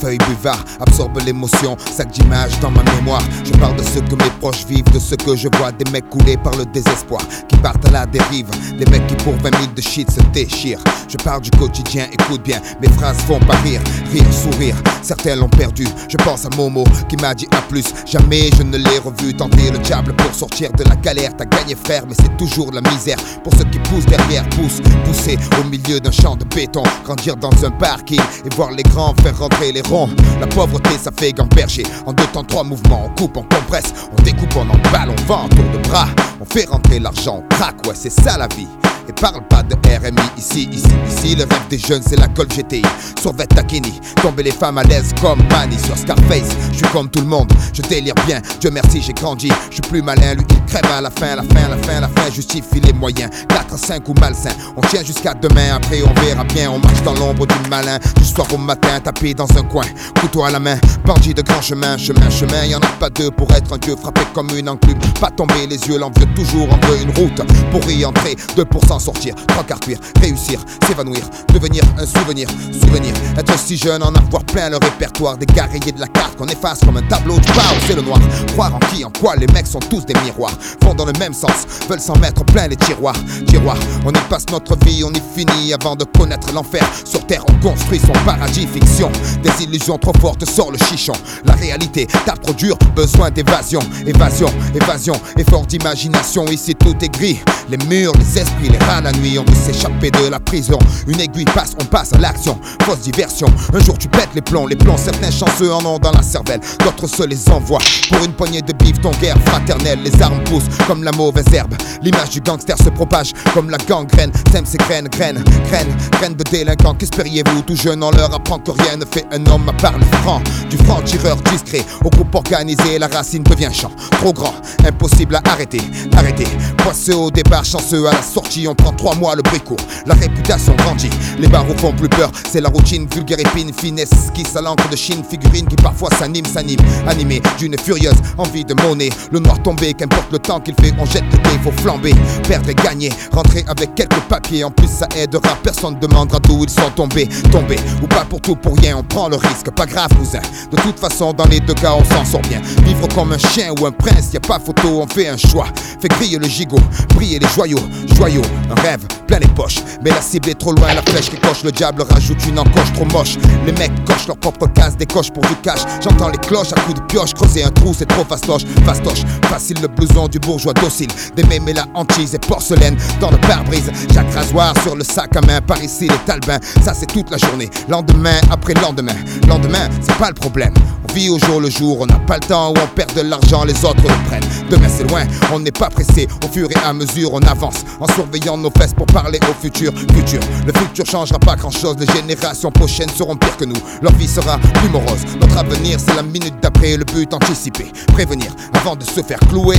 œil buvard absorbe l'émotion, sac d'images dans ma mémoire. Je parle de ce que mes proches vivent, de ce que je vois, des mecs coulés par le désespoir, qui partent à la dérive, des mecs qui pour 20 000 de shit se déchirent. Je parle du quotidien, écoute bien, mes phrases font pas rire, rire, sourire, certains l'ont perdu. Je pense à Momo qui m'a dit à plus, jamais je ne l'ai revu tenter le diable pour sortir de la galère. T'as gagné frère, mais c'est toujours la misère pour ceux qui poussent derrière, pousser au milieu d'un champ de béton, grandir dans un parking et voir les grands faire rentrer les ronds. La pauvreté ça fait gamberger, en 2 temps 3 mouvements, on coupe, on compresse, on découpe, on emballe, on vend en tour de bras, on fait rentrer l'argent, on craque, ouais c'est ça la vie. Et parle pas de RMI ici, le rêve des jeunes c'est la Golf GTI. Sur Takini, tomber les femmes à l'aise comme Manny sur Scarface. Je suis comme tout le monde, je délire bien, Dieu merci j'ai grandi. Je suis plus malin, lui il crève à la fin, la fin justifie les moyens. 4 à 5 ou malsain, on tient jusqu'à demain, après on verra bien. On marche dans l'ombre du malin, du soir au matin, tapé dans un coin, couteau à la main, bandit de grand chemin, y'en a pas deux pour être un dieu, frappé comme une enclume. Pas tomber les yeux, l'envieux toujours en veut une route pour y entrer, 2% sortir, 3 quarts cuire, réussir, s'évanouir, devenir un souvenir, être si jeune, en avoir plein le répertoire, des gars rayés de la carte qu'on efface comme un tableau du chaos, c'est le noir. Croire en qui, en quoi, les mecs sont tous des miroirs, vont dans le même sens, veulent s'en mettre plein les tiroirs, on y passe notre vie, on y finit avant de connaître l'enfer. Sur terre on construit son paradis, fiction, des illusions trop fortes sort le chichon. La réalité tape trop dur, besoin d'évasion, évasion, effort d'imagination, ici tout est gris, les murs, les esprits, les rats la nuit, on veut s'échapper de la prison. Une aiguille passe, on passe à l'action, fausse diversion. Un jour tu pètes les plombs, certains chanceux en ont dans la cervelle, d'autres se les envoient. Pour une poignée de bif, ton guerre fraternelle, les armes poussent comme la mauvaise herbe. L'image du gangster se propage comme la gangrène, sème ses graines de délinquants. Qu'espériez-vous, tout jeune on leur apprend que rien ne fait un homme à part le franc. Du franc tireur discret au groupe organisé, la racine devient champ. Trop grand, impossible à arrêter. Poisseux au départ, chanceux à la sortie, on prend 3 mois le bricourt. La réputation grandit, les barreaux font plus peur. C'est la routine, vulgaire épine, finesse, esquisse à l'encre de Chine, figurine qui parfois s'anime, animé d'une furieuse envie de monnaie. Le noir tombé, qu'importe le temps qu'il fait, on jette le dé, faut flamber, perdre et gagner, rentrer avec quelques papiers. En plus ça aidera, personne demandera d'où ils sont tombés, ou pas pour tout pour rien, on prend le risque, pas grave cousin. De toute façon dans les 2 cas on s'en sort bien. Vivre comme un chien ou un prince, y a pas photo, on fait un choix. Fait griller le gigot, briller les joyaux, un rêve plein les poches. Mais la cible est trop loin, la flèche qui coche, le diable rajoute une encoche trop moche. Les mecs cochent leur propre case, décochent pour du cash. J'entends les cloches à coups de pioche, creuser un trou c'est trop fastoche. Facile le blouson du bourgeois docile, des mémés la hantise et porcelaine dans le pare-brise. Chaque rasoir sur le sac à main, par ici les talbins, ça c'est toute la journée. Lendemain après lendemain, c'est pas le problème. On vit au jour le jour, on n'a pas le temps où on perd de l'argent, les autres le prennent. Demain c'est loin, on n'est pas pressé, au fur et à mesure on avance, en surveillant nos fesses pour parler au futur. Le futur changera pas grand chose, les générations prochaines seront pires que nous, leur vie sera plus morose. Notre avenir c'est la minute d'après, le but anticipé, prévenir avant de se faire clouer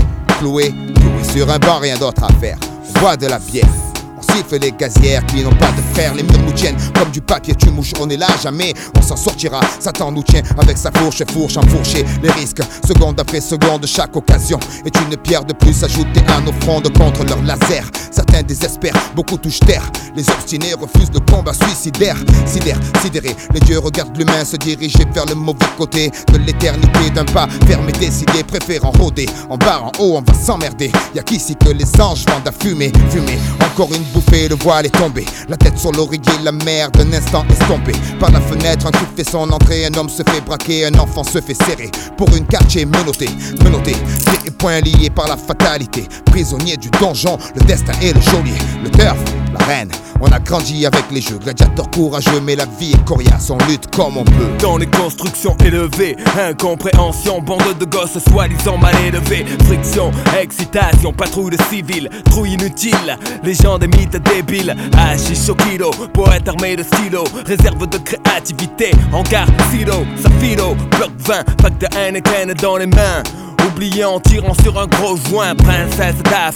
sur un banc, rien d'autre à faire. On boit de la bière, on siffle les gazières qui n'ont pas de frères. Les murs nous tiennent comme du papier, tu mouches, on est là, jamais on s'en sortira. Satan nous tient avec sa fourche enfourchée. Les risques, seconde après seconde, chaque occasion est une pierre de plus ajoutée à nos frondes contre leur laser. Certains désespèrent, beaucoup touchent terre. Les obstinés refusent le combat suicidaire. Sidérés, les dieux regardent l'humain se diriger vers le mauvais côté de l'éternité. D'un pas fermé, décidé, préférant rôder. En bas, en haut, on va s'emmerder. Y'a qu'ici que les anges vendent à fumer. Encore une bouffée, le voile est tombé. La tête sur l'oreiller, la mer d'un instant estompée. Par la fenêtre, un truc fait son entrée. Un homme se fait braquer, un enfant se fait serrer. Pour une quartier menotté. Pieds et poings liés par la fatalité. Prisonnier du donjon, le destin est le geôlier. Le turf, la reine. On a grandi avec les jeux, gladiateurs courageux, mais la vie est coriace, on lutte comme on peut. Dans les constructions élevées, incompréhension, bande de gosses soi-disant mal élevés. Friction, excitation, patrouille de civils, trouille inutile, légende et mythes débiles. Hachiche au kilo, poète armé de stylo, réserve de créativité, hangar, silo, safilo, bloc 20, pack de Heineken dans les mains. Oublié en tirant sur un gros joint, princesse d'Afrique,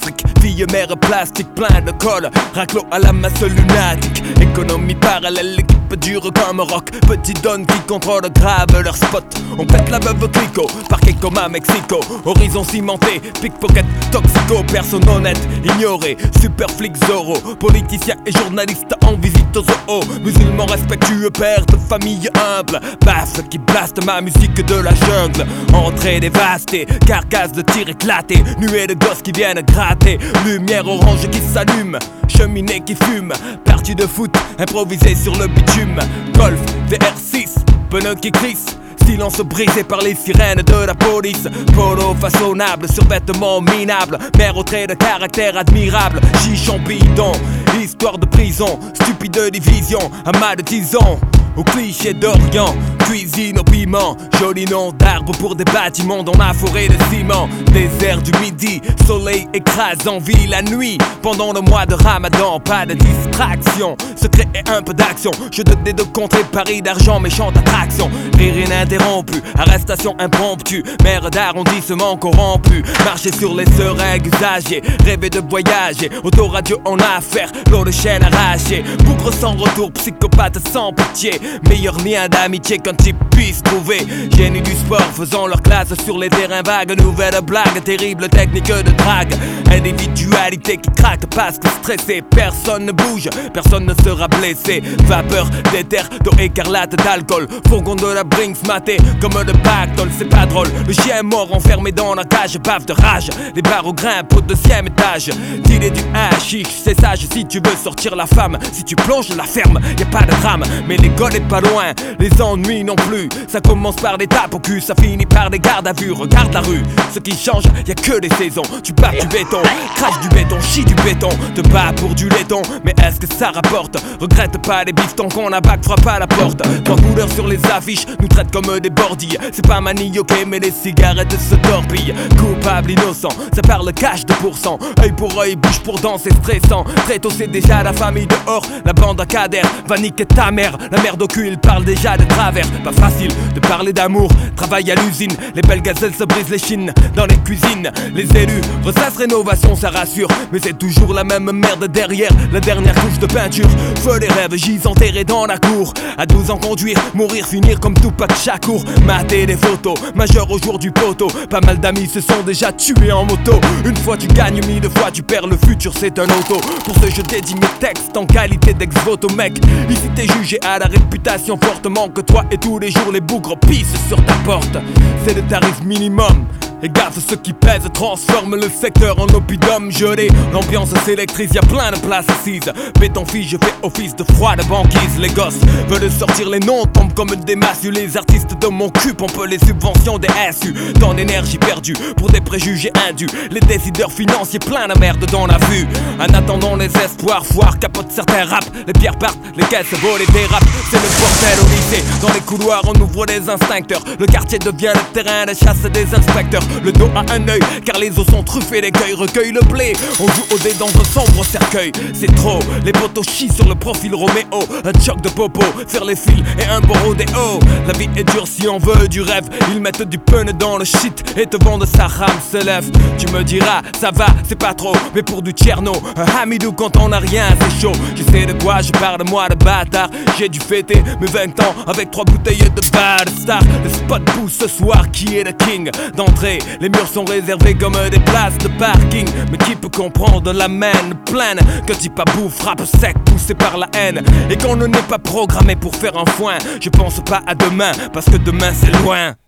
Vie mère plastique plein de colle, raclo à la masse lunatique. Économie parallèle, l'équipe dure comme rock. Petits donnes qui contrôlent grave leur spot. On pète la veuve Clico, parquet comme à Mexico. Horizon cimenté, pickpocket, toxico. Personne honnête, ignoré, super flic Zorro. Politiciens et journalistes en visite aux zoo. Musulmans respectueux, père de famille humble. Baffle qui blaste ma musique de la jungle. Entrée dévastée, carcasse de tir éclaté. Nuée de gosses qui viennent gratter. Lumière orange qui s'allume, cheminée qui fume. Partie de foot, improvisée sur le bitume. Golf, VR6, pneus qui crissent. Silence brisé par les sirènes de la police. Polo façonnable, survêtement minable. Mère au trait de caractère admirable. Chichon bidon, histoire de prison. Stupide division, amas de tisons. Au cliché d'Orient, cuisine au piment. Joli nom d'arbre pour des bâtiments dans la forêt de ciment. Désert du midi, soleil écrasant, vie la nuit. Pendant le mois de Ramadan, pas de distraction. Secret et un peu d'action. Je te dés de contrer Paris d'argent, méchante attraction. Rire ininterrompu, arrestation impromptue. Mère d'arrondissement corrompu. Marcher sur les seringues usagées. Rêver de voyager, autoradio en affaire. L'eau de chaîne arrachée. Bougre sans retour, psychopathe sans pitié. Meilleur lien d'amitié qu'un type puisse trouver. Génie du sport faisant leur classe sur les terrains vagues. Nouvelle blague, terrible technique de drague. Individualité qui craque parce que stressé. Personne ne bouge, personne ne sera blessé. Vapeur d'éther, d'eau écarlate, d'alcool. Fourgon de la Brinks maté comme le pactole. C'est pas drôle, le chien mort enfermé dans la cage. Bave de rage, les barres au grimpe au 2e étage. Dealer du hashish, c'est sage si tu veux sortir la femme. Si tu plonges la ferme, y'a pas de drame. Mais l'école est pas loin, les ennuis non plus. Ça commence par des tapes au cul, ça finit par des gardes à vue. Regarde la rue, ce qui change, y'a que des saisons. Tu bats du béton, crache du béton, chie du béton. Te bats pour du laiton, mais est-ce que ça rapporte? Regrette pas les biftons qu'on abac, frappe à la porte. Trois couleurs sur les affiches, nous traitent comme des bordilles. C'est pas manioqué, mais les cigarettes se torpillent. Coupable, innocent, ça parle cash de pourcent. Œil pour œil, bouche pour dent, c'est stressant. Très tôt c'est déjà la famille dehors, la bande à Kader va niquer ta mère. La merde au cul, il parle déjà de travers. Pas facile de parler d'amour, travail à l'usine. Les belles gazelles se brisent les chines dans les cuisines. Les élus ressassent rénovation, ça rassure. Mais c'est toujours la même merde derrière la dernière couche de peinture. Feu les rêves, gis enterrés dans la cour. À 12 ans conduire, mourir, finir comme Tupac Shakur. Mater des photos, majeur au jour du poteau. Pas mal d'amis se sont déjà tués en moto. Une fois tu gagnes, 1000 fois tu perds, le futur c'est un auto. Pour ce je dédie mes textes en qualité d'ex-voto mec. Ici t'es jugé à la réputation fortement que toi et tous les jours les bougres pissent sur ta porte. C'est le tarif minimum. Et gaffe, ceux qui pèsent transforment le secteur en oppidum gelé. L'ambiance s'électrise, y'a plein de places assises. Béton fille, je fais office de froide banquise. Les gosses veulent sortir les noms, tombent comme des massues. Les artistes de mon cul pompent les subventions des SU. Tant d'énergie perdue pour des préjugés indus. Les décideurs financiers plein de merde dans la vue. En attendant les espoirs, foire capote certains raps. Les pierres partent, les caisses volent et dérapent. C'est le bordel au lycée. Dans les couloirs on ouvre des instincteurs. Le quartier devient le terrain de chasse des inspecteurs. Le dos à un œil, car les os sont truffés d'écueils. Recueille le blé, on joue au dé dans un sombre cercueil. C'est trop, les potos chient sur le profil Roméo. Un choc de popo, faire les fils et un bon rodéo. La vie est dure si on veut du rêve. Ils mettent du pun dans le shit et te vendent sa rame se lève. Tu me diras, ça va, c'est pas trop. Mais pour du tcherno, un hamidou quand on a rien, c'est chaud. Je sais de quoi je parle, moi de bâtard. J'ai dû fêter mes 20 ans avec 3 bouteilles de bad star. Le spot pousse ce soir, qui est le king d'entrée? Les murs sont réservés comme des places de parking. Mais qui peut comprendre la main pleine que type à bout frappe sec, poussé par la haine. Et qu'on ne n'est pas programmé pour faire un foin. Je pense pas à demain, parce que demain c'est loin.